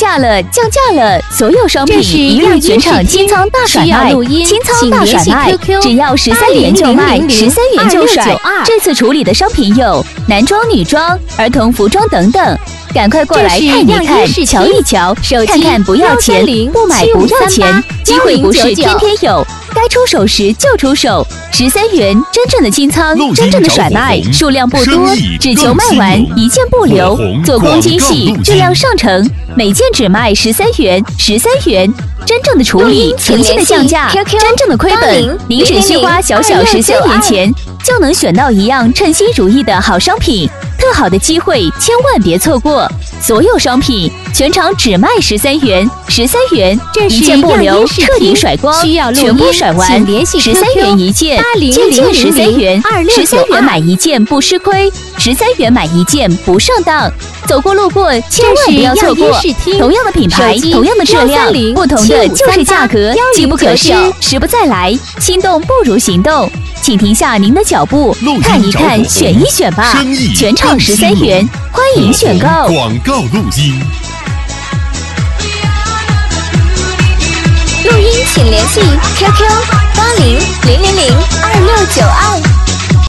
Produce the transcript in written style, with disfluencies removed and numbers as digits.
价了，降价了！所有商品一律全场清仓大甩卖，清仓大甩卖，只要13元就卖，13元就甩。这次处理的商品有男装、女装、儿童服装等等。赶快过来看一看，瞧一瞧，看看不要钱，不买不要钱，机会不是天天有，该出手时就出手。13元，真正的清仓，真正的甩卖，数量不多，只求卖完，一件不留。做工精细，质量上乘，每件只卖13元，13元。真正的处理，诚信的降价，真正的亏本，您只需花小小13元钱，就能选到一样称心如意的好商品。特好的机会，千万别错过！所有商品全场只卖13元，13元一件不留，彻底甩光，全部甩完，13元一件，件件13元，13元买一件不吃亏，13元买一件不上当。走过路过千万不要错过！同样的品牌，同样的质量，不同的就是价格，机不可失，时不再来。心动不如行动，请停下您的脚步，看一看，选一选吧。全场13元，欢迎选购。 广告录音， 录音请联系 QQ8000002692。